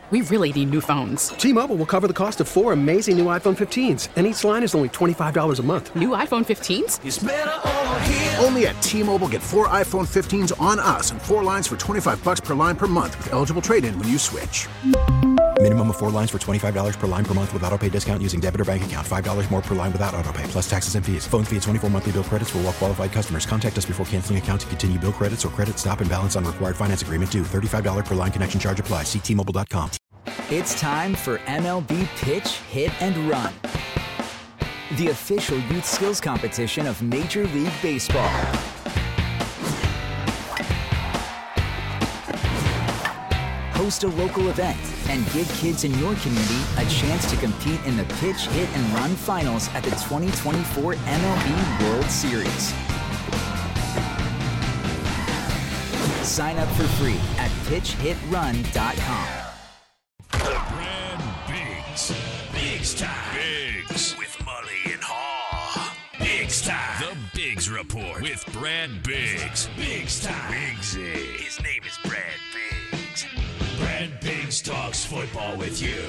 We really need new phones. T-Mobile will cover the cost of 4 amazing new iPhone 15s, and each line is only $25 a month. New iPhone 15s? It's better over here. Only at T-Mobile, get 4 iPhone 15s on us and 4 lines for $25 per line per month with eligible trade-in when you switch. Minimum of 4 lines for $25 per line per month with autopay discount using debit or bank account. $5 more per line without autopay, plus taxes and fees. Phone fee at 24 monthly bill credits for well-qualified customers. Contact us before canceling account to continue bill credits or credit stop and balance on required finance agreement due. $35 per line connection charge applies. See T-Mobile.com. It's time for MLB Pitch, Hit, and Run, the official youth skills competition of Major League Baseball. Host a local event and give kids in your community a chance to compete in the Pitch, Hit, and Run finals at the 2024 MLB World Series. Sign up for free at pitchhitrun.com. Brad Biggs. Biggs time. Biggs. With Mully and Haw. Biggs time. The Biggs Report with Brad Biggs. Biggs time. Biggsy. His name is Brad Biggs. Brad Biggs talks football with you.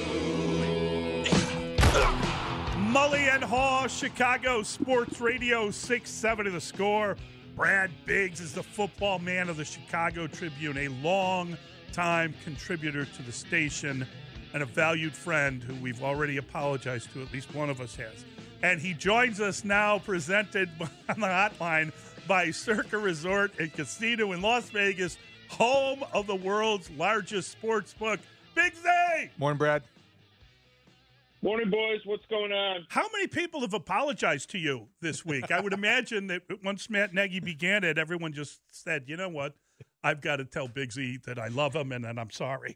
Mully and Haw, Chicago Sports Radio, 6-7 of The Score. Brad Biggs is the football man of the Chicago Tribune, a long-time contributor to the station and a valued friend who we've already apologized to, at least one of us has. And he joins us now, presented on the hotline by Circa Resort and Casino in Las Vegas, home of the world's largest sports book. Biggsy! Morning, Brad. Morning, boys. What's going on? How many people have apologized to you this week? I would imagine that once Matt Nagy began it, everyone just said, you know what, I've got to tell Biggsy that I love him and I'm sorry.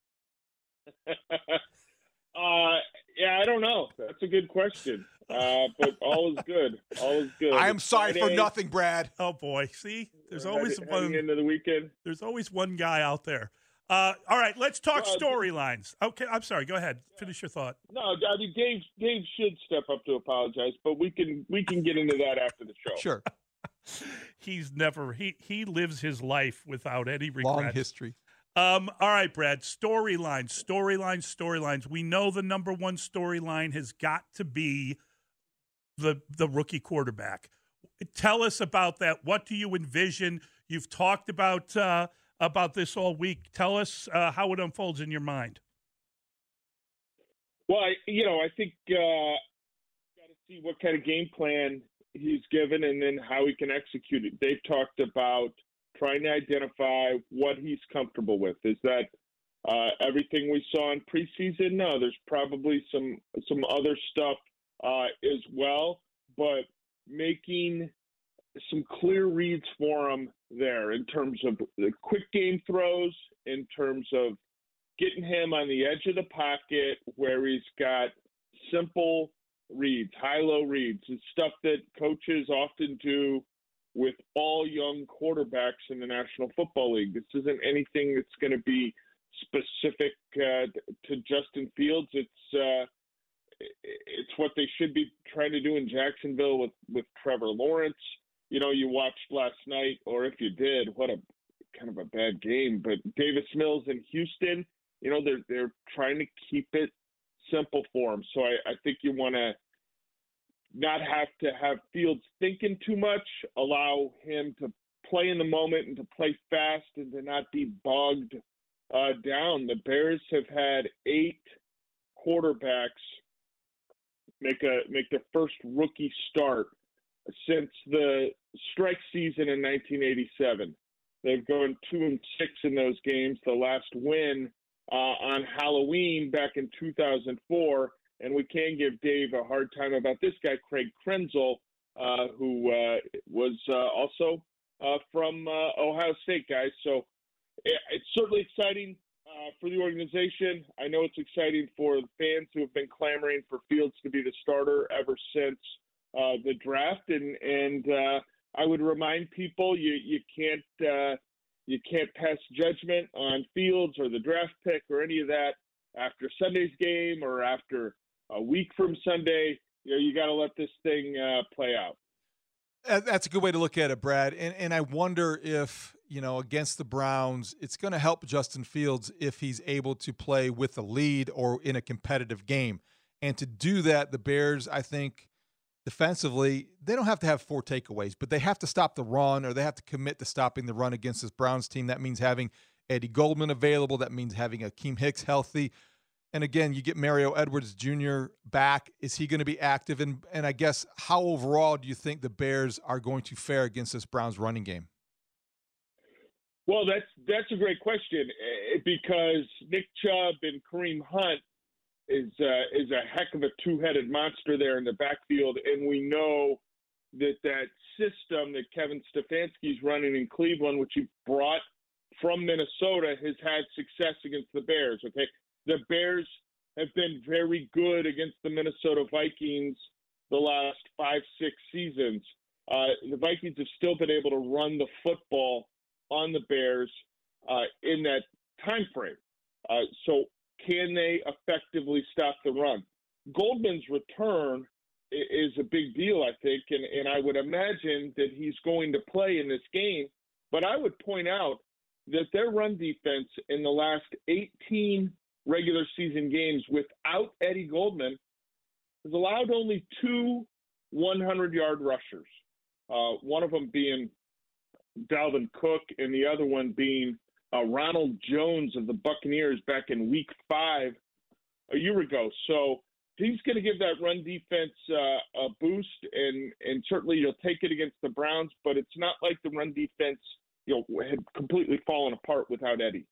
Yeah, I don't know. That's a good question. But all is good. All is good. I am sorry for nothing, Brad. Oh, boy. See, there's always one. Into the weekend. There's always one guy out there. All right, let's talk storylines. Okay, I'm sorry. Go ahead. Finish your thought. No, I mean Dave should step up to apologize, but we can get into that after the show. Sure. He lives his life without any regrets. Long history. All right, Brad. Storylines. We know the number one storyline has got to be the rookie quarterback. Tell us about that. What do you envision? You've talked about this all week. Tell us how it unfolds in your mind. Well, I think got to see what kind of game plan he's given and then how he can execute it. They've talked about trying to identify what he's comfortable with. Is that everything we saw in preseason? No, there's probably some other stuff as well, but making some clear reads for him there in terms of the quick game throws, in terms of getting him on the edge of the pocket where he's got simple reads, high-low reads. It's stuff that coaches often do with all young quarterbacks in the National Football League. This isn't anything that's going to be specific to Justin Fields. It's what they should be trying to do in Jacksonville with Trevor Lawrence. You know, you watched last night, or if you did, what a kind of a bad game. But Davis Mills in Houston, you know, they're trying to keep it simple for him. So I think you want to not have to have Fields thinking too much, allow him to play in the moment and to play fast and to not be bogged down. The Bears have had 8 quarterbacks make their first rookie start since the strike season in 1987. They've gone 2-6 in those games. The last win on Halloween back in 2004. And we can give Dave a hard time about this guy, Craig Krenzel, who was also from Ohio State, guys. So it's certainly exciting for the organization. I know it's exciting for the fans who have been clamoring for Fields to be the starter ever since the draft. And I would remind people you can't pass judgment on Fields or the draft pick or any of that after Sunday's game or after a week from Sunday. You know, you got to let this thing play out. That's a good way to look at it, Brad. And I wonder if, against the Browns, it's going to help Justin Fields if he's able to play with a lead or in a competitive game. And to do that, the Bears, I think, defensively, they don't have to have 4 takeaways, but they have to stop the run, or they have to commit to stopping the run against this Browns team. That means having Eddie Goldman available. That means having Akeem Hicks healthy. And again, you get Mario Edwards Jr. back. Is he going to be active? And I guess, how overall do you think the Bears are going to fare against this Browns running game? Well, that's a great question, because Nick Chubb and Kareem Hunt is a heck of a two-headed monster there in the backfield, and we know that system that Kevin Stefanski's running in Cleveland, which he brought from Minnesota, has had success against the Bears. Okay, the Bears have been very good against the Minnesota Vikings the last 5-6 seasons. The Vikings have still been able to run the football on the Bears in that time frame. So can they effectively stop the run? Goldman's return is a big deal, I think, and I would imagine that he's going to play in this game. But I would point out that their run defense in the last 18 regular season games without Eddie Goldman has allowed only 2 100-yard rushers, one of them being Dalvin Cook and the other one being Ronald Jones of the Buccaneers back in Week 5 a year ago. So he's going to give that run defense a boost, and certainly you'll take it against the Browns, but it's not like the run defense had completely fallen apart without Eddie.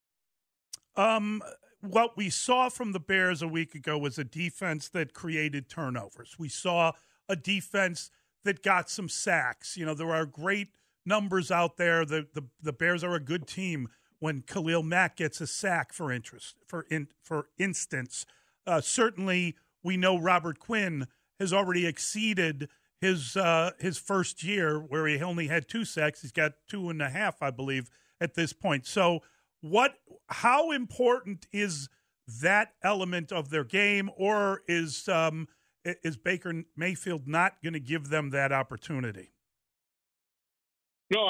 What we saw from the Bears a week ago was a defense that created turnovers. We saw a defense that got some sacks. There are great numbers out there. The Bears are a good team when Khalil Mack gets a sack, for instance. Certainly, we know Robert Quinn has already exceeded his first year, where he only had 2 sacks. He's got 2.5, I believe, at this point. So how important is that element of their game, or is Baker Mayfield not going to give them that opportunity? No,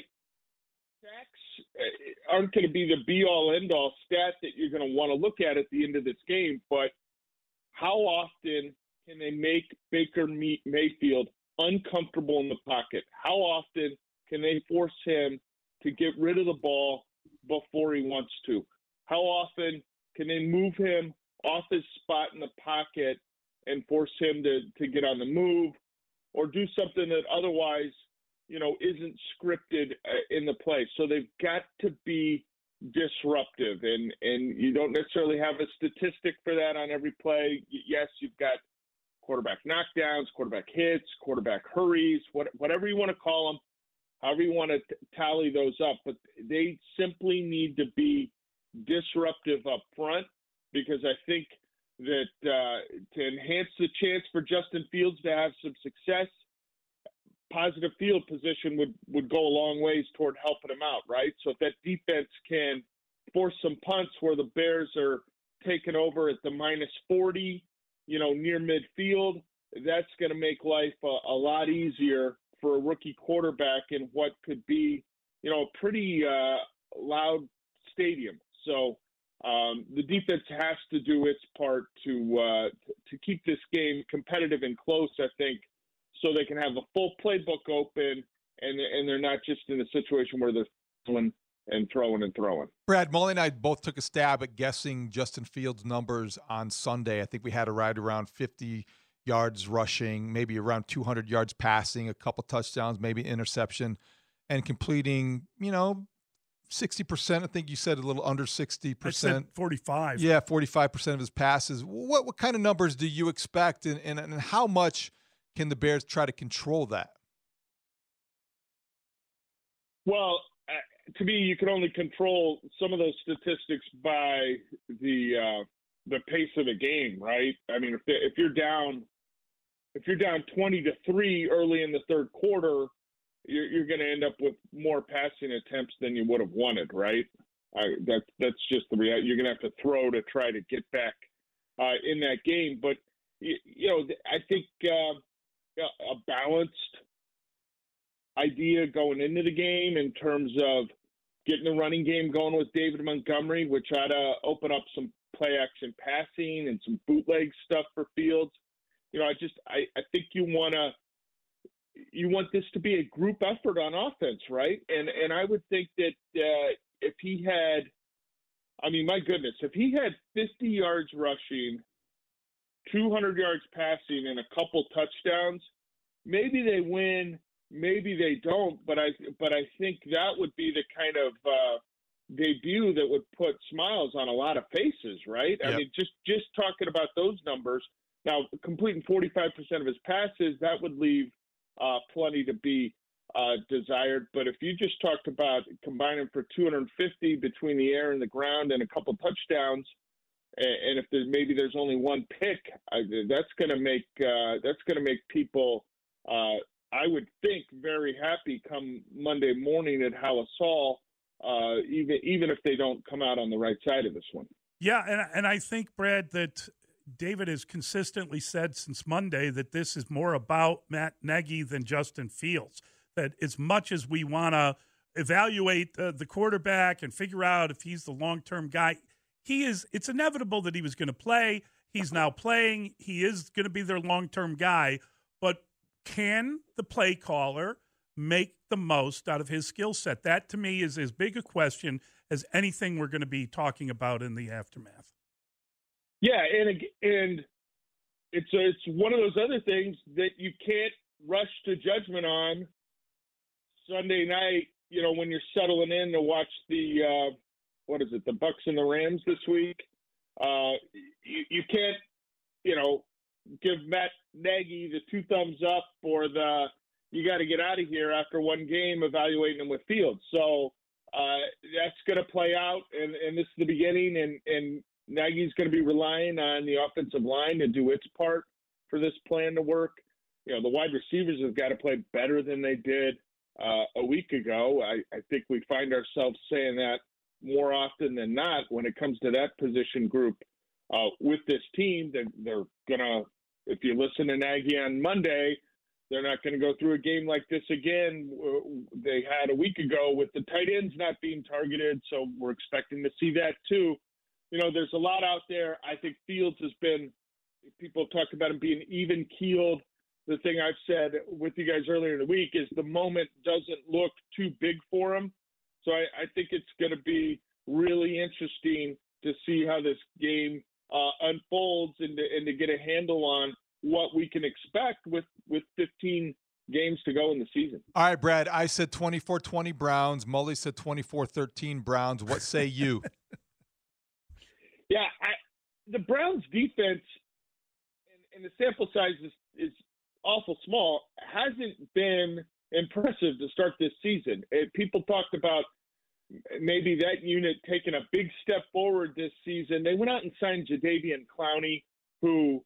sacks aren't going to be the be-all, end-all stat that you're going to want to look at the end of this game, but how often can they make Baker Mayfield uncomfortable in the pocket? How often can they force him to get rid of the ball before he wants to? How often can they move him off his spot in the pocket and force him to get on the move, or do something that otherwise isn't scripted in the play? So they've got to be disruptive, and you don't necessarily have a statistic for that on every play. Yes, you've got quarterback knockdowns, quarterback hits, quarterback hurries, whatever you want to call them, however you want to tally those up. But they simply need to be disruptive up front, because I think that to enhance the chance for Justin Fields to have some success, positive field position would go a long ways toward helping him out, right? So if that defense can force some punts where the Bears are taking over at the -40, near midfield, that's going to make life a lot easier for a rookie quarterback in what could be, a pretty loud stadium. So the defense has to do its part to keep this game competitive and close, I think, so they can have a full playbook open, and they're not just in a situation where they're throwing and throwing. Brad, Molly and I both took a stab at guessing Justin Fields' numbers on Sunday. I think we had a right around 50 yards rushing, maybe around 200 yards passing, a couple touchdowns, maybe interception, and completing, 60%. I think you said a little under 60%. I said 45. Yeah, 45% of his passes. What kind of numbers do you expect, and how much can the Bears try to control that? Well, to me, you can only control some of those statistics by the pace of the game, right? I mean, if you're down 20-3 early in the third quarter, you're going to end up with more passing attempts than you would have wanted, right? That's just the reality. You're going to have to throw to try to get back in that game. But I think a balanced idea going into the game in terms of getting the running game going with David Montgomery, which ought to open up some play action passing and some bootleg stuff for Fields. I think you want this to be a group effort on offense, right? And I would think that if he had, my goodness, if he had 50 yards rushing, 200 yards passing, and a couple touchdowns, maybe they win, maybe they don't. But I think that would be the kind of debut that would put smiles on a lot of faces, right? Yep. Just talking about those numbers. Now, completing 45% of his passes, that would leave plenty to be desired. But if you just talked about combining for 250 between the air and the ground and a couple touchdowns, and if there's only one pick, that's going to make people, I would think, very happy come Monday morning at Halas-Hall, even if they don't come out on the right side of this one. Yeah, and I think, Brad, that David has consistently said since Monday that this is more about Matt Nagy than Justin Fields. That as much as we want to evaluate the quarterback and figure out if he's the long-term guy, it's inevitable that he was going to play. He's now playing. He is going to be their long-term guy. But can the play caller make the most out of his skill set? That, to me, is as big a question as anything we're going to be talking about in the aftermath. Yeah, and it's one of those other things that you can't rush to judgment on Sunday night, when you're settling in to watch the the Bucks and the Rams this week. You can't, give Matt Nagy the 2 thumbs up or you got to get out of here after one game evaluating him with Fields. So that's going to play out, and this is the beginning, and Nagy's going to be relying on the offensive line to do its part for this plan to work. The wide receivers have got to play better than they did a week ago. I think we find ourselves saying that more often than not when it comes to that position group with this team. They're going to, if you listen to Nagy on Monday, they're not going to go through a game like this again. They had a week ago with the tight ends not being targeted, so we're expecting to see that too. There's a lot out there. I think Fields has been, people talk about him being even-keeled. The thing I've said with you guys earlier in the week is the moment doesn't look too big for him. So I think it's going to be really interesting to see how this game unfolds and to get a handle on what we can expect with 15 games to go in the season. All right, Brad, I said 24-20 Browns. Mully said 24-13 Browns. What say you? Yeah, the Browns defense, and the sample size is awful small, hasn't been impressive to start this season. People talked about maybe that unit taking a big step forward this season. They went out and signed Jadeveon Clowney, who,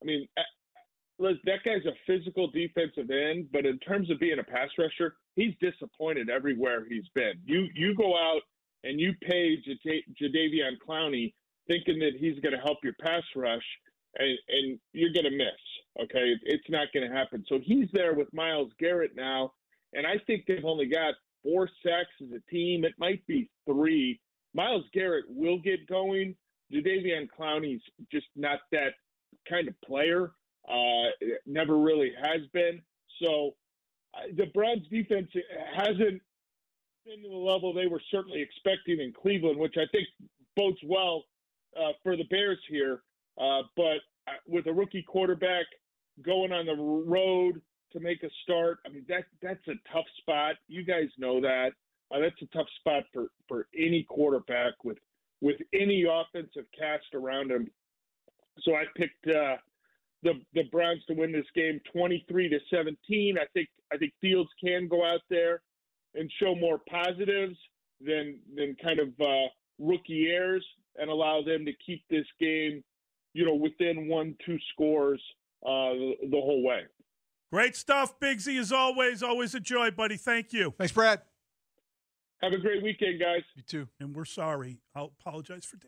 that guy's a physical defensive end, but in terms of being a pass rusher, he's disappointed everywhere he's been. You go out and you pay Jadeveon Clowney thinking that he's going to help your pass rush, and you're going to miss, okay? It's not going to happen. So he's there with Myles Garrett now, and I think they've only got 4 sacks as a team. It might be 3. Myles Garrett will get going. Jadeveon Clowney's just not that kind of player. Never really has been. So the Browns defense hasn't been to the level they were certainly expecting in Cleveland, which I think bodes well for the Bears here. But with a rookie quarterback going on the road to make a start, that's a tough spot. You guys know that. That's a tough spot for any quarterback with any offensive cast around him. So I picked the Browns to win this game 23-17. I think Fields can go out there and show more positives than kind of rookie errors and allow them to keep this game, within 1-2 scores the whole way. Great stuff, Bigsy, as always. Always a joy, buddy. Thank you. Thanks, Brad. Have a great weekend, guys. You too. And we're sorry. I'll apologize for David.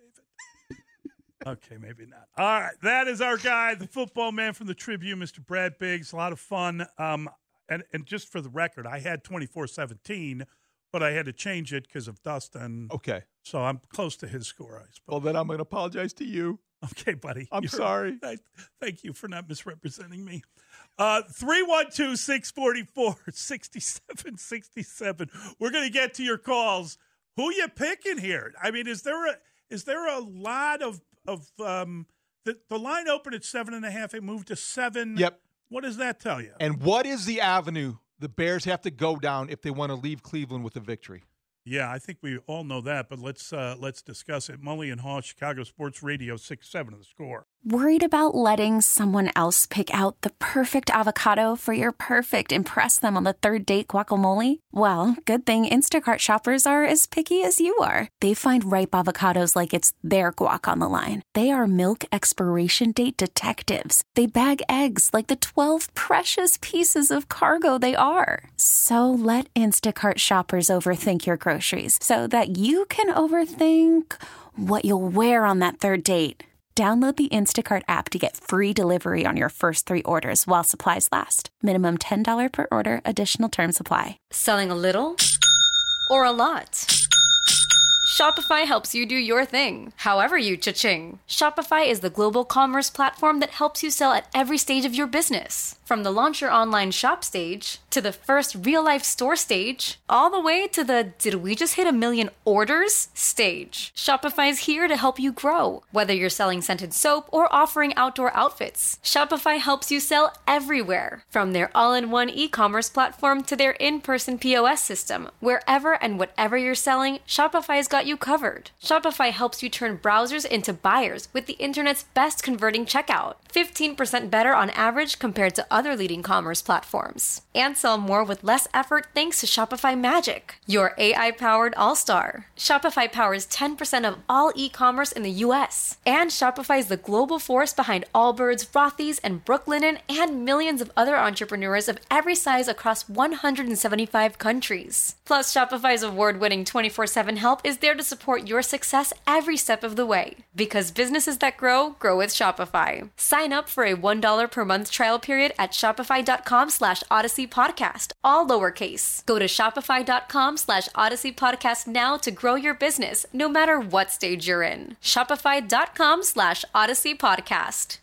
Okay, maybe not. All right, that is our guy, the football man from the Tribune, Mr. Brad Biggs. A lot of fun. And just for the record, I had 24-17, but I had to change it because of Dustin. Okay. So I'm close to his score, I suppose. Well, then I'm going to apologize to you. Okay, buddy. I'm sorry. Thank you for not misrepresenting me. 312-644-6767. We're going to get to your calls. Who you picking here? I mean, is there a lot of the line opened at 7.5? It moved to 7. Yep. What does that tell you? And what is the avenue the Bears have to go down if they want to leave Cleveland with a victory? Yeah, I think we all know that, but let's discuss it. Mully and Haw, Chicago Sports Radio, 6-7 of the score. Worried about letting someone else pick out the perfect avocado for your perfect impress them on the third date guacamole? Well, good thing Instacart shoppers are as picky as you are. They find ripe avocados like it's their guac on the line. They are milk expiration date detectives. They bag eggs like the 12 precious pieces of cargo they are. So let Instacart shoppers overthink your groceries so that you can overthink what you'll wear on that third date. Download the Instacart app to get free delivery on your first 3 orders while supplies last. Minimum $10 per order. Additional terms apply. Selling a little or a lot? Shopify helps you do your thing, however you cha-ching. Shopify is the global commerce platform that helps you sell at every stage of your business. From the launch your online shop stage, to the first real-life store stage, all the way to the did we just hit 1 million orders stage. Shopify's here to help you grow. Whether you're selling scented soap or offering outdoor outfits, Shopify helps you sell everywhere. From their all-in-one e-commerce platform to their in-person POS system, wherever and whatever you're selling, Shopify's got you covered. Shopify helps you turn browsers into buyers with the internet's best converting checkout. 15% better on average compared to other leading commerce platforms. And sell more with less effort thanks to Shopify Magic, your AI-powered all-star. Shopify powers 10% of all e-commerce in the U.S. And Shopify is the global force behind Allbirds, Rothy's, and Brooklinen, and millions of other entrepreneurs of every size across 175 countries. Plus, Shopify's award-winning 24/7 help is there to support your success every step of the way. Because businesses that grow with Shopify. Sign up for a $1 per month trial period at shopify.com/Odyssey Podcast, all lowercase. Go to shopify.com/Odyssey Podcast now to grow your business, no matter what stage you're in. Shopify.com/Odyssey Podcast.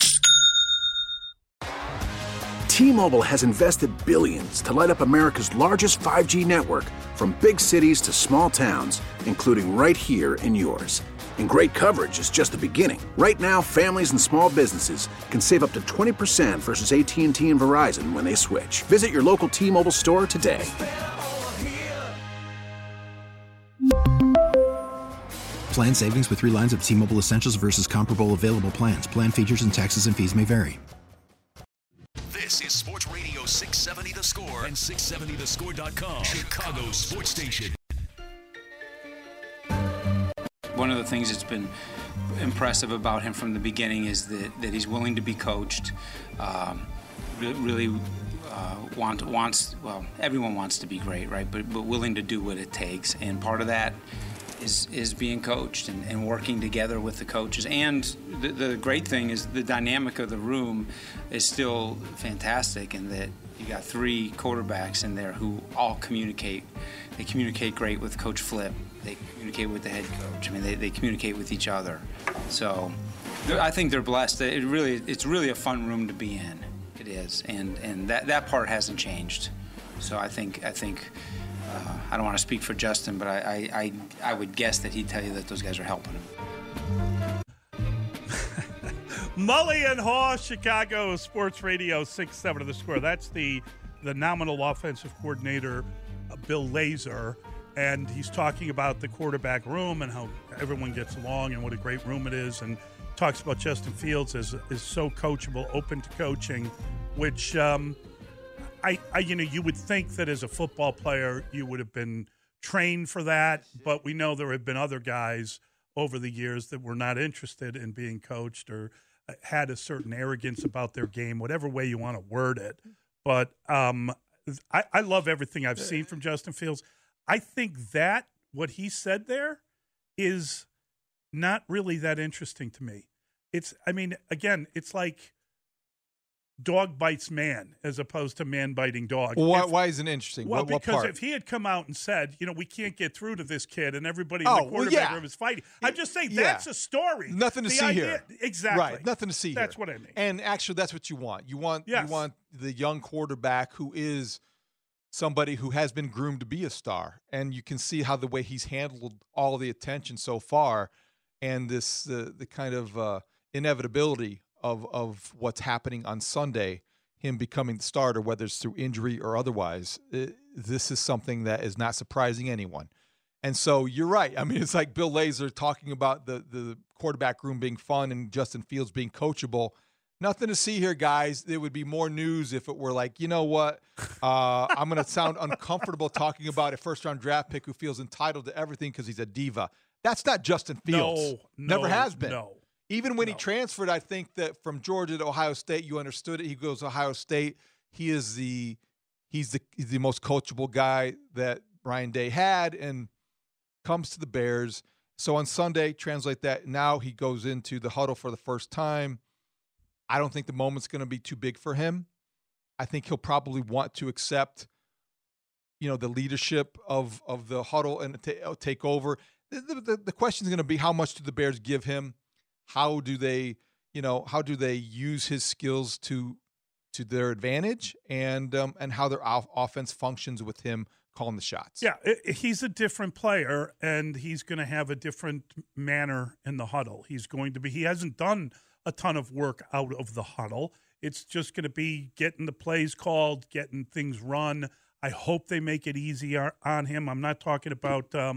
T-Mobile has invested billions to light up America's largest 5G network, from big cities to small towns, including right here in yours. And great coverage is just the beginning. Right now, families and small businesses can save up to 20% versus AT&T and Verizon when they switch. Visit your local T-Mobile store today. Plan savings with 3 lines of T-Mobile Essentials versus comparable available plans. Plan features and taxes and fees may vary. This is Sports Radio 670 The Score and 670thescore.com, Chicago's sports station. One of the things that's been impressive about him from the beginning is that he's willing to be coached. Everyone wants to be great, right? But willing to do what it takes, and part of that is being coached and working together with the coaches. And the great thing is the dynamic of the room is still fantastic, in that you got 3 quarterbacks in there who all communicate. They communicate great with Coach Flip. They communicate with the head coach. I mean, they communicate with each other. So I think they're blessed. It's really a fun room to be in. It is, and that part hasn't changed. So I think I don't want to speak for Justin, but I would guess that he'd tell you that those guys are helping him. Mully and Haw, Chicago Sports Radio, 6-7 of the score. That's the nominal offensive coordinator, Bill Lazor, and he's talking about the quarterback room and how everyone gets along and what a great room it is, and talks about Justin Fields is so coachable, open to coaching, which you would think that as a football player you would have been trained for that, but we know there have been other guys over the years that were not interested in being coached or had a certain arrogance about their game, whatever way you want to word it. But I love everything I've seen from Justin Fields. I think that what he said there is not really that interesting to me. It's like dog bites man as opposed to man biting dog. Well, why is it interesting? Well, what because part? if he had come out and said, we can't get through to this kid and everybody in the quarterback room is fighting, I'm just saying that's a story. Nothing to see here. Exactly. Right. Nothing to see here. That's what I mean. And actually, that's what you want. You want the young quarterback who is somebody who has been groomed to be a star, and you can see how the way he's handled all the attention so far, and this the kind of inevitability of what's happening on Sunday, him becoming the starter, whether it's through injury or otherwise. This is something that is not surprising anyone. And so you're right. I mean, it's like Bill Lazor talking about the quarterback room being fun and Justin Fields being coachable. Nothing to see here, guys. There would be more news if it were like, you know what? I'm going to sound uncomfortable talking about a first-round draft pick who feels entitled to everything because he's a diva. That's not Justin Fields. Never has been. No. Even when he transferred, I think that from Georgia to Ohio State, you understood it. He goes to Ohio State. He's the most coachable guy that Ryan Day had, and comes to the Bears. So on Sunday, translate that. Now he goes into the huddle for the first time. I don't think the moment's going to be too big for him. I think he'll probably want to accept, the leadership of the huddle and take over. The question is going to be, how much do the Bears give him? How do they use his skills to their advantage, and how their offense functions with him calling the shots? Yeah, he's a different player, and he's going to have a different manner in the huddle. He hasn't done a ton of work out of the huddle. It's just going to be getting the plays called, getting things run. I hope they make it easy on him. I'm not talking about the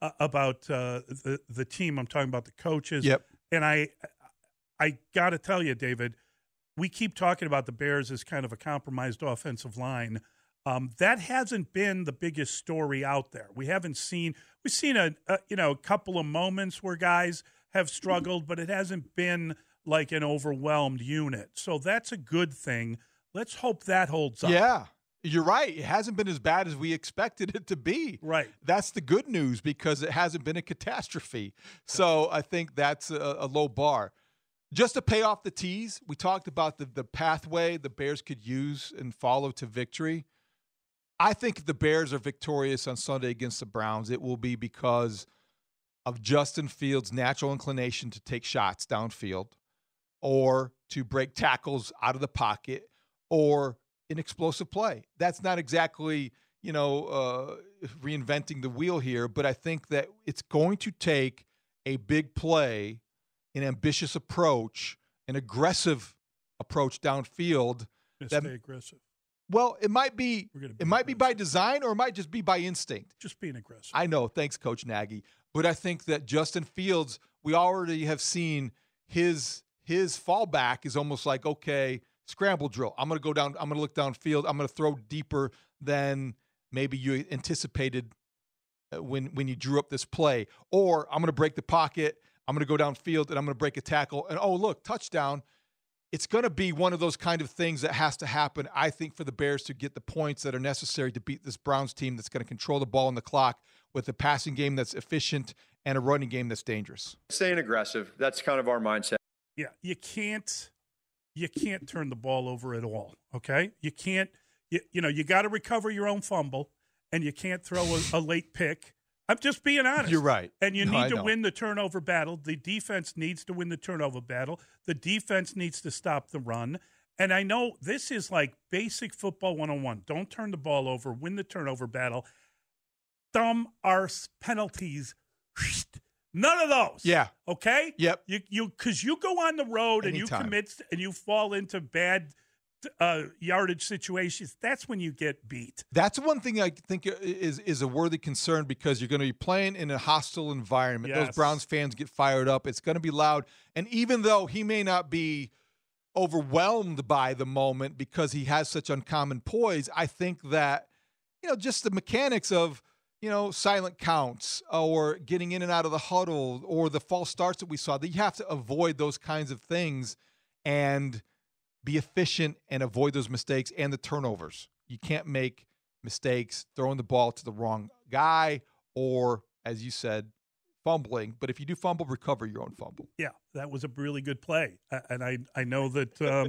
team. I'm talking about the coaches. Yep. And I got to tell you, David, we keep talking about the Bears as kind of a compromised offensive line. That hasn't been the biggest story out there. We've seen a couple of moments where guys have struggled, but it hasn't been like an overwhelmed unit. So that's a good thing. Let's hope that holds up. Yeah. You're right. It hasn't been as bad as we expected it to be. Right. That's the good news, because it hasn't been a catastrophe. So I think that's a low bar. Just to pay off the tease, we talked about the pathway the Bears could use and follow to victory. I think if the Bears are victorious on Sunday against the Browns, it will be because of Justin Fields' natural inclination to take shots downfield, or to break tackles out of the pocket, or an explosive play. That's not exactly, reinventing the wheel here, but I think that it's going to take a big play, an ambitious approach, an aggressive approach downfield. Stay aggressive. Well, it might be by design, or it might just be by instinct. Just being aggressive. I know. Thanks, Coach Nagy. But I think that Justin Fields, we already have seen his fallback is almost like, okay, scramble drill. I'm going to go down. I'm going to look downfield. I'm going to throw deeper than maybe you anticipated when you drew up this play. Or I'm going to break the pocket. I'm going to go downfield, and I'm going to break a tackle. And, oh, look, touchdown. It's going to be one of those kind of things that has to happen, I think, for the Bears to get the points that are necessary to beat this Browns team that's going to control the ball and the clock with a passing game that's efficient and a running game that's dangerous. Staying aggressive. That's kind of our mindset. Yeah, you can't turn the ball over at all, okay? You can't you got to recover your own fumble, and you can't throw a late pick. I'm just being honest. You're right. And you need to win the turnover battle. The defense needs to win the turnover battle. The defense needs to stop the run. And I know this is like basic football 101. Don't turn the ball over. Win the turnover battle. Dumb arse penalties. None of those. Yeah. Okay? Yep. Because you go on the road and you commit and you fall into bad yardage situations, that's when you get beat. That's one thing I think is a worthy concern, because you're going to be playing in a hostile environment. Yes. Those Browns fans get fired up. It's going to be loud. And even though he may not be overwhelmed by the moment because he has such uncommon poise, I think that, just the mechanics of, silent counts or getting in and out of the huddle or the false starts that we saw, that you have to avoid those kinds of things and be efficient and avoid those mistakes and the turnovers. You can't make mistakes throwing the ball to the wrong guy or, as you said, fumbling. But if you do fumble, recover your own fumble. Yeah, that was a really good play. And I know that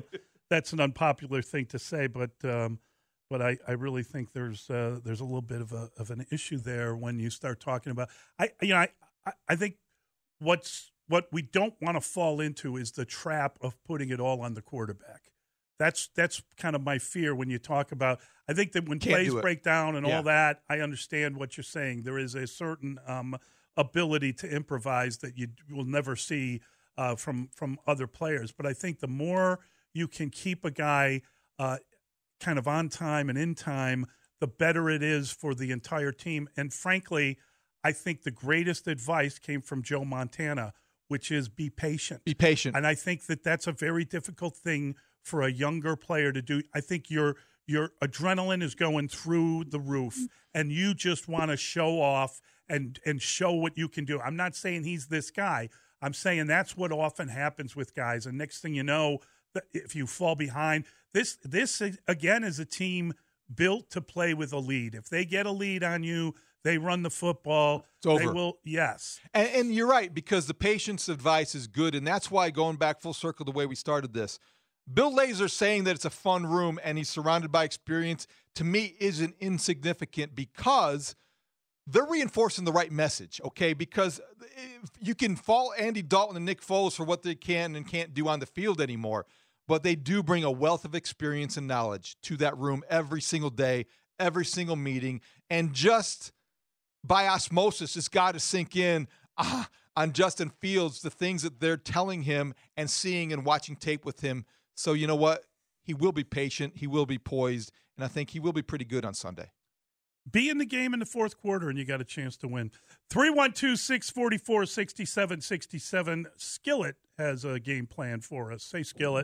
that's an unpopular thing to say, but I really think there's a little bit of an issue there when you start talking about. I think what we don't want to fall into is the trap of putting it all on the quarterback. That's kind of my fear when you talk about. I think that when plays break down and all that, I understand what you're saying. There is a certain ability to improvise that you will never see from other players. But I think the more you can keep a guy kind of on time and in time, the better it is for the entire team. And frankly, I think the greatest advice came from Joe Montana, which is be patient. Be patient. And I think that that's a very difficult thing for a younger player to do. I think your adrenaline is going through the roof, and you just want to show off and show what you can do. I'm not saying he's this guy. I'm saying that's what often happens with guys. And next thing you know, if you fall behind, this again is a team built to play with a lead. If they get a lead on you, they run the football. It's over. They will, yes. And you're right, because the patience advice is good, and that's why, going back full circle the way we started this, Bill Lazor saying that it's a fun room and he's surrounded by experience, to me, isn't insignificant because they're reinforcing the right message, okay? Because you can fault Andy Dalton and Nick Foles for what they can and can't do on the field anymore, but they do bring a wealth of experience and knowledge to that room every single day, every single meeting, and just by osmosis, it's got to sink in on Justin Fields, the things that they're telling him and seeing and watching tape with him. So you know what? He will be patient. He will be poised. And I think he will be pretty good on Sunday. Be in the game in the fourth quarter, and you got a chance to win. 312-644-6767. Skillet has a game plan for us. Say, Skillet.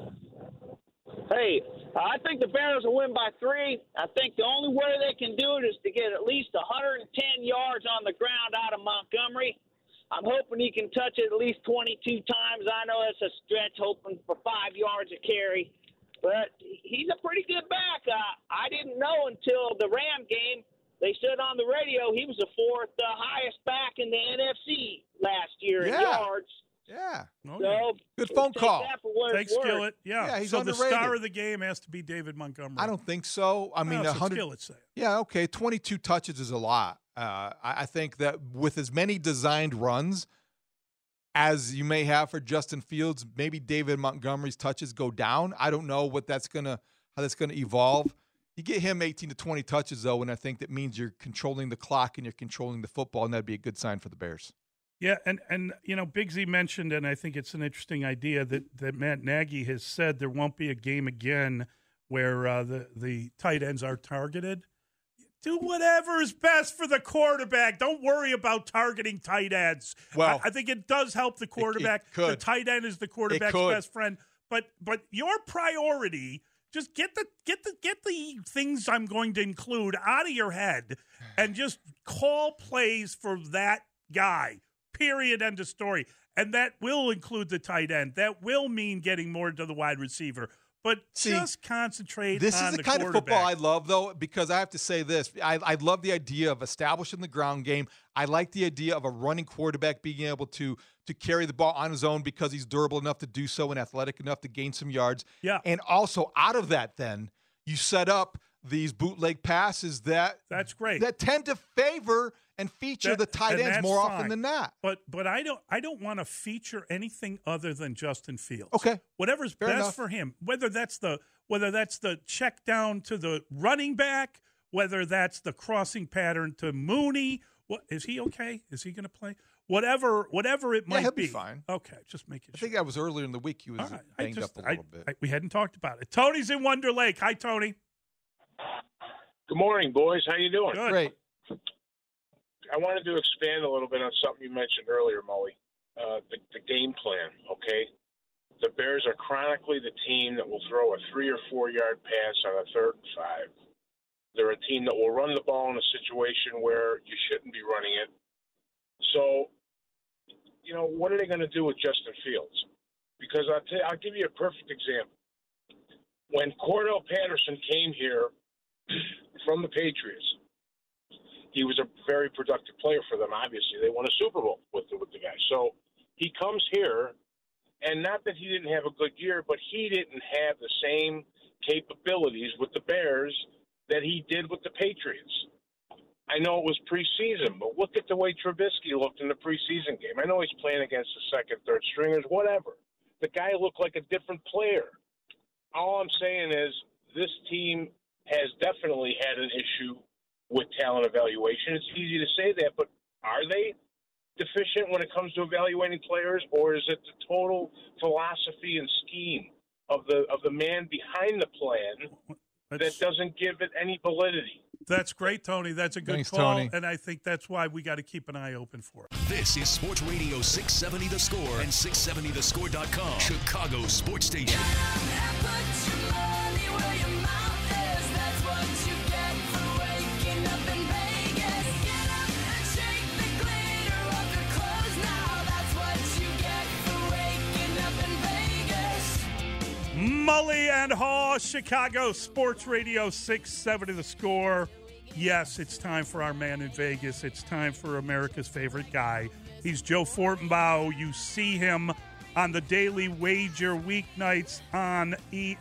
Hey, I think the Bears will win by 3. I think the only way they can do it is to get at least 110 yards on the ground out of Montgomery. I'm hoping he can touch it at least 22 times. I know it's a stretch, hoping for 5 yards a carry. But he's a pretty good back. I didn't know until the Ram game. They said on the radio he was the 4th highest back in the NFC last year in yards. Yeah. So good phone call. Thanks, Skillet. Yeah. He's so underrated. the star of the game has to be David Montgomery. I don't think so. I mean, 100. Skillet say. Yeah, okay. 22 touches is a lot. I think that with as many designed runs as you may have for Justin Fields, maybe David Montgomery's touches go down. I don't know how that's gonna evolve. You get him 18 to 20 touches though, and I think that means you're controlling the clock and you're controlling the football, and that'd be a good sign for the Bears. Yeah, and Bigsy mentioned, and I think it's an interesting idea that Matt Nagy has said there won't be a game again where the tight ends are targeted. Do whatever is best for the quarterback. Don't worry about targeting tight ends. Well, I think it does help the quarterback. It could. The tight end is the quarterback's best friend. But your priority, just get the things I'm going to include out of your head and just call plays for that guy. Period. End of story. And that will include the tight end. That will mean getting more to the wide receiver. But just concentrate on the quarterback. This is the kind of football I love, though, because I have to say this. I love the idea of establishing the ground game. I like the idea of a running quarterback being able to carry the ball on his own because he's durable enough to do so and athletic enough to gain some yards. Yeah. And also out of that, then, you set up these bootleg passes that's great. That tend to favor and feature the tight ends more often than not. But I don't want to feature anything other than Justin Fields. Okay. Whatever's Fair best enough. for him. Whether that's the check down to the running back, whether that's the crossing pattern to Mooney. Is he okay? Is he going to play? Whatever it might he'll be fine. Okay, just making sure. I think that was earlier in the week. He was banged up a little bit. We hadn't talked about it. Tony's in Wonder Lake. Hi, Tony. Good morning, boys. How you doing? Good. Great. I wanted to expand a little bit on something you mentioned earlier, Mully. The game plan, okay? The Bears are chronically the team that will throw a 3 or 4 yard pass on a 3rd and 5. They're a team that will run the ball in a situation where you shouldn't be running it. So, what are they going to do with Justin Fields? Because I'll give you a perfect example. When Cordell Patterson came here from the Patriots, he was a very productive player for them, obviously. They won a Super Bowl with the guy. So he comes here, And not that he didn't have a good year, but he didn't have the same capabilities with the Bears that he did with the Patriots. I know it was preseason, but look at the way Trubisky looked in the preseason game. I know he's playing against the second, third stringers, whatever. The guy looked like a different player. All I'm saying is this team has definitely had an issue with talent evaluation. It's easy to say that, but are they deficient when it comes to evaluating players, or is it the total philosophy and scheme of the man behind the plan that doesn't give it any validity? That's great, Tony. That's a good Thanks, call, Tony. and I think that's why we got to keep an eye open for it. This is Sports Radio 670 The Score and 670thescore.com. Chicago Sports Station. Mully and Haw, Chicago Sports Radio 670 The Score. Yes, it's time for our man in Vegas. It's time for America's favorite guy. He's Joe Fortenbaugh. You see him on the Daily Wager weeknights on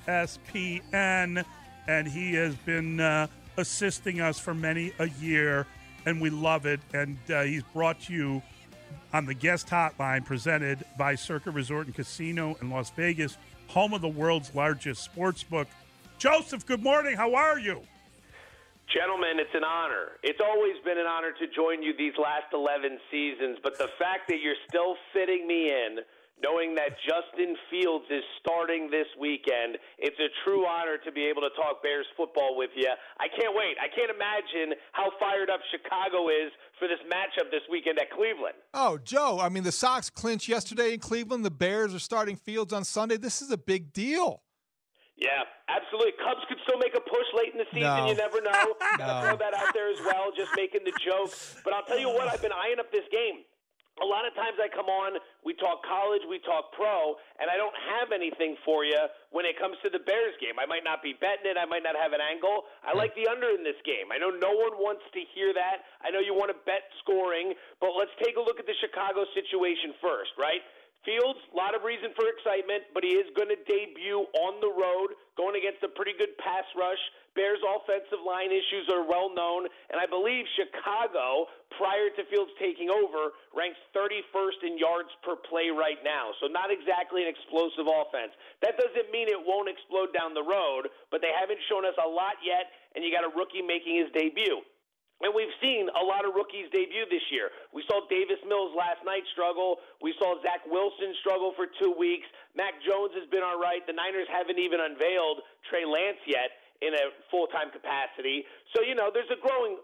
ESPN, and he has been assisting us for many a year, and we love it. And he's brought to you on the guest hotline presented by Circa Resort and Casino in Las Vegas, home of the world's largest sports book. Joseph, good morning. How are you? Gentlemen, it's an honor. It's always been an honor to join you these last 11 seasons, but the fact that you're still fitting me in, knowing that Justin Fields is starting this weekend, it's a true honor to be able to talk Bears football with you. I can't wait. I can't imagine how fired up Chicago is for this matchup this weekend at Cleveland. Oh, Joe, I mean, the Sox clinched yesterday in Cleveland. The Bears are starting Fields on Sunday. This is a big deal. Yeah, absolutely. Cubs could still make a push late in the season. No. You never know. Gotta throw that out there as well, just making the joke. But I'll tell you what, I've been eyeing up this game. A lot of times I come on, we talk college, we talk pro, and I don't have anything for you when it comes to the Bears game. I might not be betting it. I might not have an angle. I like the under in this game. I know no one wants to hear that. I know you want to bet scoring, but let's take a look at the Chicago situation first, right? Fields, a lot of reason for excitement, but he is going to debut on the road, going against a pretty good pass rush. Bears' offensive line issues are well known, and I believe Chicago, prior to Fields taking over, ranks 31st in yards per play right now. So not exactly an explosive offense. That doesn't mean it won't explode down the road, but they haven't shown us a lot yet, and you got a rookie making his debut. And we've seen a lot of rookies debut this year. We saw Davis Mills last night struggle. We saw Zach Wilson struggle for 2 weeks. Mac Jones has been all right. The Niners haven't even unveiled Trey Lance yet in a full-time capacity. So, you know, there's a growing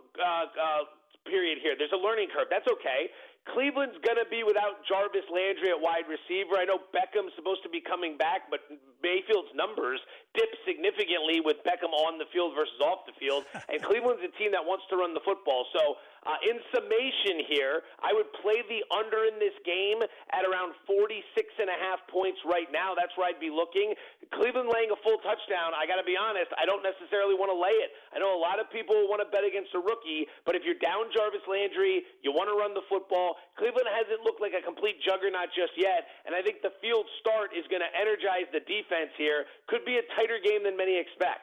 period here. There's a learning curve. That's okay. Cleveland's going to be without Jarvis Landry at wide receiver. I know Beckham's supposed to be coming back, but Mayfield's numbers dip significantly with Beckham on the field versus off the field. And Cleveland's a team that wants to run the football. So in summation here, I would play the under in this game at around 46.5 points right now. That's where I'd be looking. Cleveland laying a full touchdown, I got to be honest, I don't necessarily want to lay it. I know a lot of people want to bet against a rookie, but if you're down Jarvis Landry, you want to run the football. Cleveland hasn't looked like a complete juggernaut just yet, and I think the field start is going to energize the defense here. Could be a tighter game than many expect.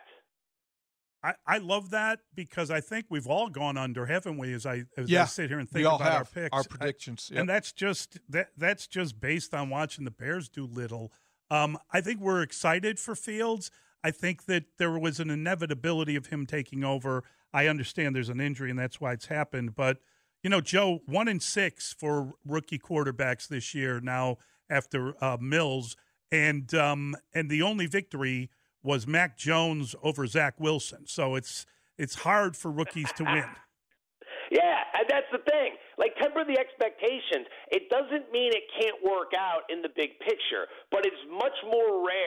I love that because I think we've all gone under, haven't we? As I sit here and think all about have our picks, our predictions, and that's just based on watching the Bears do little. I think we're excited for Fields. I think that there was an inevitability of him taking over. I understand there's an injury, and that's why it's happened. But you know, Joe, 1-6 for rookie quarterbacks this year now after Mills, and the only victory was Mac Jones over Zach Wilson. So it's hard for rookies to win. Yeah, and that's the thing. Like, temper the expectations. It doesn't mean it can't work out in the big picture, but it's much more rare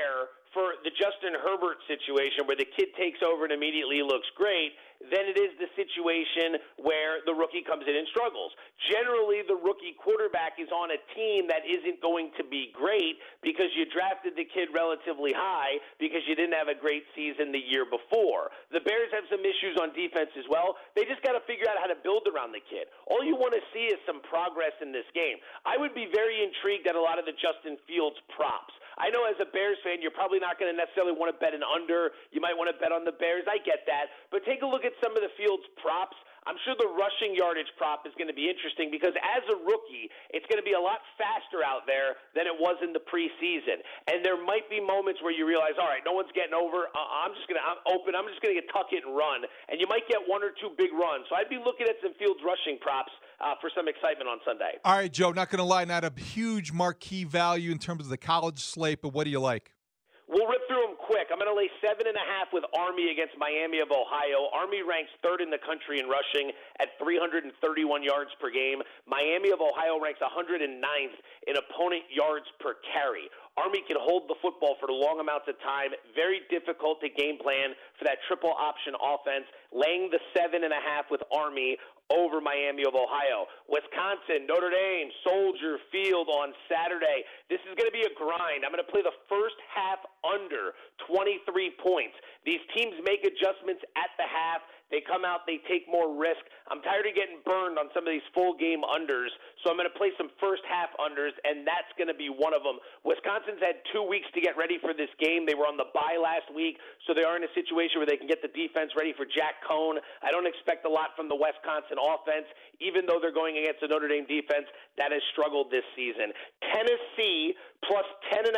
for the Justin Herbert situation where the kid takes over and immediately looks great than it is the situation where the rookie comes in and struggles. Generally, the rookie quarterback is on a team that isn't going to be great because you drafted the kid relatively high because you didn't have a great season the year before. The Bears have some issues on defense as well. They just got to figure out how to build around the kid. All you want to see is some progress in this game. I would be very intrigued at a lot of the Justin Fields props. I know as a Bears fan, you're probably not going to necessarily want to bet an under. You might want to bet on the Bears. I get that. But take a look at some of the Fields props. I'm sure the rushing yardage prop is going to be interesting because as a rookie, it's going to be a lot faster out there than it was in the preseason. And there might be moments where you realize, all right, no one's getting over. I'm just going to get tuck it and run. And you might get one or two big runs. So I'd be looking at some Fields rushing props for some excitement on Sunday. All right, Joe, not going to lie, not a huge marquee value in terms of the college slate, but what do you like? We'll rip through them quick. I'm going to lay 7.5 with Army against Miami of Ohio. Army ranks 3rd in the country in rushing at 331 yards per game. Miami of Ohio ranks 109th in opponent yards per carry. Army can hold the football for long amounts of time. Very difficult to game plan for that triple option offense. Laying the 7.5 with Army over Miami of Ohio. Wisconsin, Notre Dame, Soldier Field on Saturday. This is going to be a grind. I'm going to play the first half under 23 points. These teams make adjustments at the half. They come out, they take more risk. I'm tired of getting burned on some of these full game unders, so I'm going to play some first half unders, and that's going to be one of them. Wisconsin's had 2 weeks to get ready for this game. They were on the bye last week, so they are in a situation where they can get the defense ready for Jack Cohn. I don't expect a lot from the Wisconsin offense, even though they're going against the Notre Dame defense that has struggled this season. Tennessee plus 10.5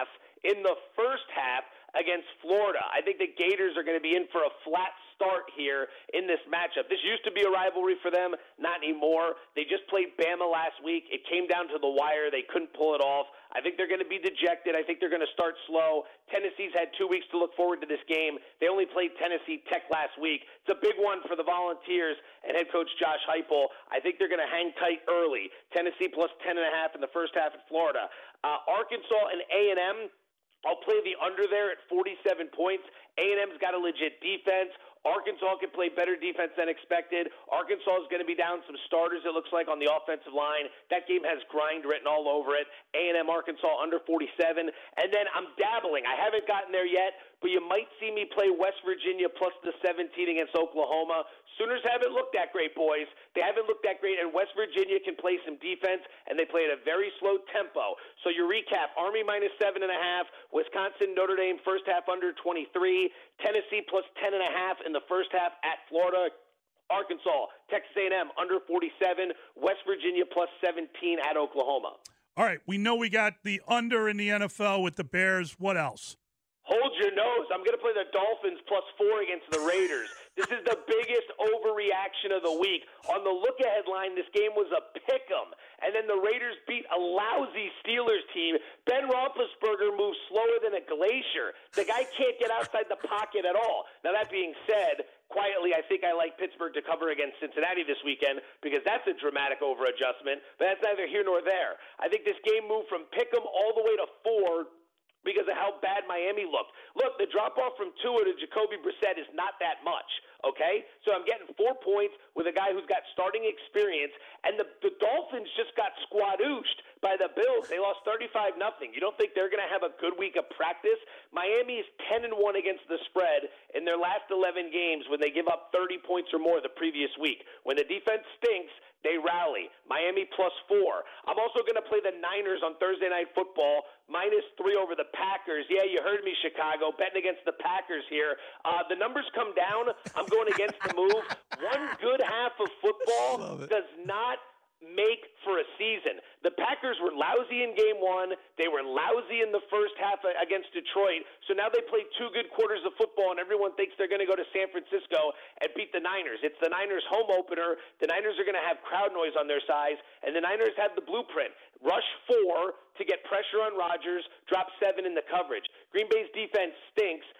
in the first half against Florida. I think the Gators are going to be in for a flat start here in this matchup. This used to be a rivalry for them, not anymore. They just played Bama last week. It came down to the wire. They couldn't pull it off. I think they're going to be dejected. I think they're going to start slow. Tennessee's had 2 weeks to look forward to this game. They only played Tennessee Tech last week. It's a big one for the Volunteers and head coach Josh Heupel. I think they're going to hang tight early. Tennessee plus 10.5 in the first half at Florida. Arkansas and A&M, I'll play the under there at 47 points. A&M's got a legit defense. Arkansas can play better defense than expected. Arkansas is going to be down some starters, it looks like, on the offensive line. That game has grind written all over it. A&M Arkansas under 47. And then I'm dabbling. I haven't gotten there yet, but you might see me play West Virginia plus the 17 against Oklahoma. Sooners haven't looked that great, boys. They haven't looked that great, and West Virginia can play some defense, and they play at a very slow tempo. So you recap, Army minus 7.5, Wisconsin, Notre Dame first half under 23, Tennessee plus 10.5 in the first half at Florida, Arkansas, Texas A&M under 47, West Virginia plus 17 at Oklahoma. All right, we know we got the under in the NFL with the Bears. What else? Hold your nose. I'm going to play the Dolphins plus 4 against the Raiders. This is the biggest overreaction of the week. On the look-ahead line, this game was a pick-em, and then the Raiders beat a lousy Steelers team. Ben Roethlisberger moves slower than a glacier. The guy can't get outside the pocket at all. Now, that being said, quietly, I think I like Pittsburgh to cover against Cincinnati this weekend because that's a dramatic over-adjustment, but that's neither here nor there. I think this game moved from pick-em all the way to 4 because of how bad Miami looked. Look, the drop-off from Tua to Jacoby Brissett is not that much, okay? So I'm getting 4 points with a guy who's got starting experience, and the Dolphins just got squadooshed by the Bills. They lost 35-0. You don't think they're going to have a good week of practice? Miami is 10-1 against the spread in their last 11 games when they give up 30 points or more the previous week. When the defense stinks, they rally. Miami plus 4. I'm also going to play the Niners on Thursday Night Football, minus 3 over the Packers. Yeah, you heard me, Chicago, betting against the Packers here. The numbers come down. I'm going against the move. One good half of football does not make for a season. The Packers were lousy in game 1. They were lousy in the first half against Detroit. So now they played 2 good quarters of football, and everyone thinks they're going to go to San Francisco and beat the Niners. It's the Niners home opener. The Niners are going to have crowd noise on their side, and the Niners have the blueprint. Rush 4 to get pressure on Rodgers, drop 7 in the coverage. Green Bay's defense stinks.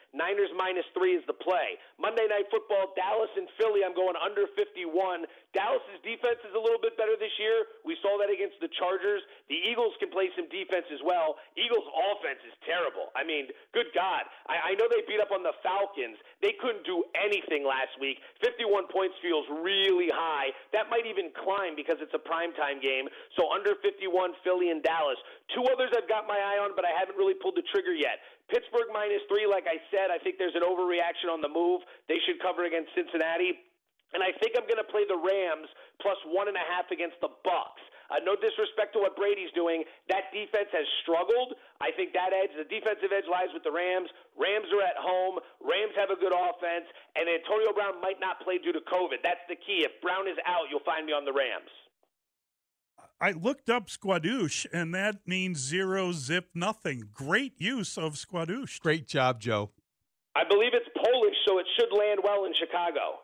Niners -3 is the play. Monday Night Football, Dallas and Philly, I'm going under 51. Dallas's defense is a little bit better this year. We saw that against the Chargers. The Eagles can play some defense as well. Eagles' offense is terrible. I mean, good God. I know they beat up on the Falcons. They couldn't do anything last week. 51 points feels really high. That might even climb because it's a primetime game. So under 51, Philly and Dallas. Two others I've got my eye on, but I haven't really pulled the trigger yet. Pittsburgh -3, like I said, I think there's an overreaction on the move. They should cover against Cincinnati. And I think I'm going to play the Rams +1.5 against the Bucs. No disrespect to what Brady's doing. That defense has struggled. I think that edge, the defensive edge, lies with the Rams. Rams are at home. Rams have a good offense. And Antonio Brown might not play due to COVID. That's the key. If Brown is out, you'll find me on the Rams. I looked up squadouche, and that means 0, zip, nothing. Great use of squadouche. Great job, Joe. I believe it's Polish, so it should land well in Chicago.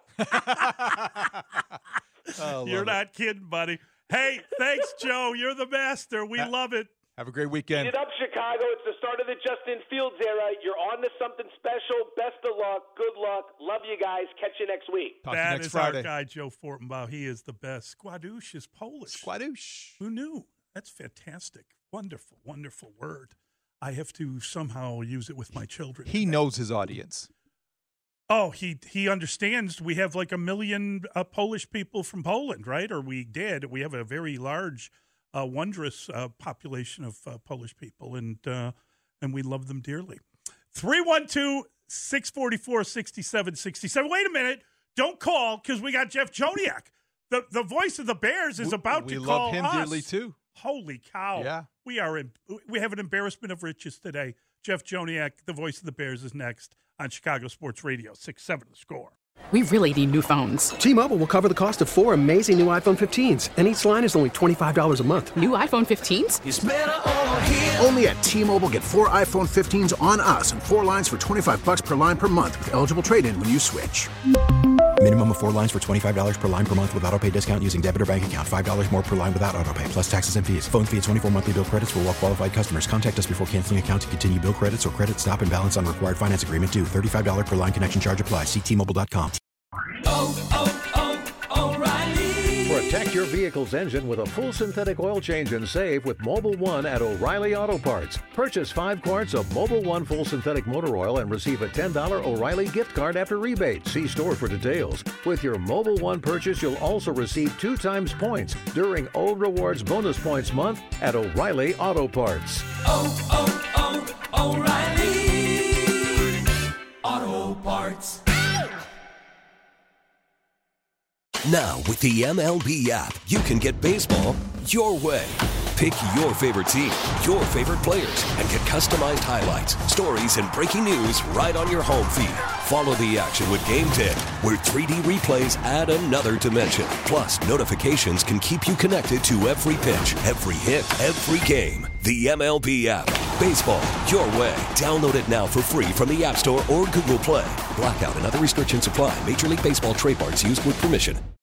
You're not kidding, buddy. Hey, thanks, Joe. You're the master. We love it. Have a great weekend. Eat it up, Chicago. It's the start of the Justin Fields era. You're on to something special. Best of luck. Good luck. Love you guys. Catch you next week. That is Friday. Our guy, Joe Fortenbaugh. He is the best. Squadouche is Polish. Squadouche. Who knew? That's fantastic. Wonderful, wonderful word. I have to somehow use it with my children. He knows his audience. Oh, he understands. We have like 1 million Polish people from Poland, right? Or we did. We have a very large, wondrous population of Polish people, and we love them dearly. 312-644-6767. Wait a minute. Don't call because we got Jeff Joniak. The voice of the Bears is about to call us. We love him dearly, too. Holy cow. Yeah. We have an embarrassment of riches today. Jeff Joniak, the voice of the Bears, is next on Chicago Sports Radio, 6-7 The Score. We really need new phones. T-Mobile will cover the cost of 4 amazing new iPhone 15s, and each line is only $25 a month. New iPhone 15s? It's better over here. Only at T-Mobile, get 4 iPhone 15s on us and 4 lines for $25 per line per month with eligible trade-in when you switch. Minimum of 4 lines for $25 per line per month with autopay discount using debit or bank account. $5 more per line without autopay, plus taxes and fees. Phone fee at 24 monthly bill credits for well-qualified customers. Contact us before canceling account to continue bill credits or credit stop and balance on required finance agreement due. $35 per line connection charge applies. See T-Mobile.com. O'Reilly. Protect your vehicle's engine with a full synthetic oil change and save with Mobil 1 at O'Reilly Auto Parts. Purchase 5 quarts of Mobil 1 full synthetic motor oil and receive a $10 O'Reilly gift card after rebate. See store for details. With your Mobil 1 purchase, you'll also receive 2 times points during O Rewards Bonus Points Month at O'Reilly Auto Parts. O'Reilly Auto Parts. Now, with the MLB app, you can get baseball your way. Pick your favorite team, your favorite players, and get customized highlights, stories, and breaking news right on your home feed. Follow the action with Game 10, where 3D replays add another dimension. Plus, notifications can keep you connected to every pitch, every hit, every game. The MLB app. Baseball your way. Download it now for free from the App Store or Google Play. Blackout and other restrictions apply. Major League Baseball trademarks used with permission.